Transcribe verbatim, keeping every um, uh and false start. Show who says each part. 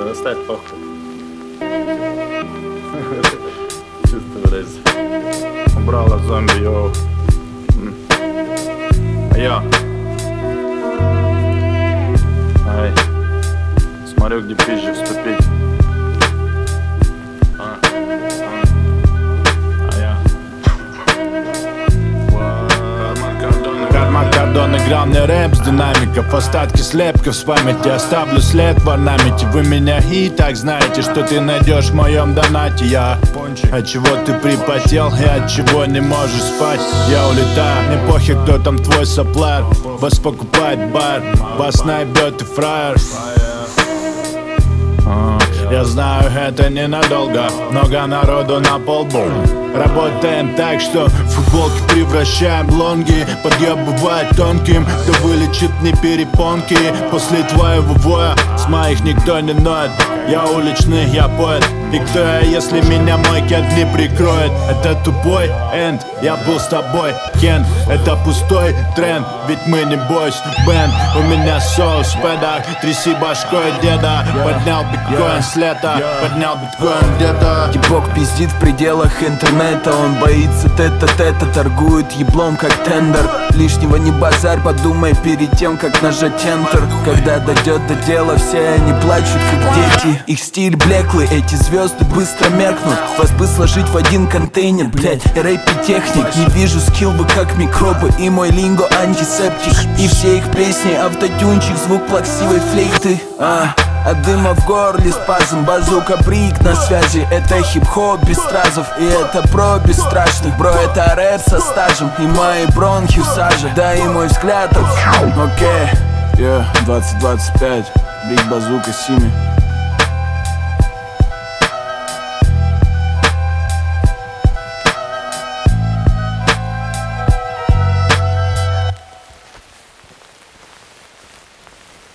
Speaker 1: оставь похуй. Чисто, блядь. Убрала зомби, йоу. Йо. Ай. Смотрю, где пизже вступить. А. А. А я.
Speaker 2: Карма Кордон играл мне рэп с динамиков. Остатки слепков с памяти оставлю след в орнаменте. Вы меня и так знаете, что ты найдешь в моем донате. Я от чего ты припотел и от чего не можешь спать. Я улетаю, мне похер, кто там твой соплар. Вас покупает бар, вас наебет и фраер. Я знаю, это ненадолго, много народу на полбу. Работаем так, что футболки превращаем в лонги. Подъеб бывает тонким, кто вылечит мне перепонки. После твоего воя с моих никто не ноет. Я уличный, я поэт. И кто я, если меня мой кент не прикроет? Это тупой энд, я был с тобой, Кент. Это пустой тренд, ведь мы не бойс бэнд. У меня соус в пэдах, тряси башкой деда. Поднял биткоин с лета, поднял биткоин где-то.
Speaker 3: Типок пиздит в пределах интернета. Он боится тета-тета, торгует еблом как тендер. Лишнего не базарь, подумай перед тем, как нажать enter. Когда дойдет до дела, все они плачут как дети. Их стиль блеклый, эти звезды быстро меркнут. Вас бы сложить в один контейнер, блять, рэп и техник. Не вижу скилл бы как микробы, и мой линго антисептик. И все их песни автотюнчик, звук плаксивой флейты. А От дыма в горле спазм, базука брик на связи. Это хип-хоп без стразов, и это про бесстрашных. Бро, это рэп со стажем, и мои бронхи в саже. Да и мой взгляд от... Окей, yeah, двадцать двадцать пять, Биг Базука Сими.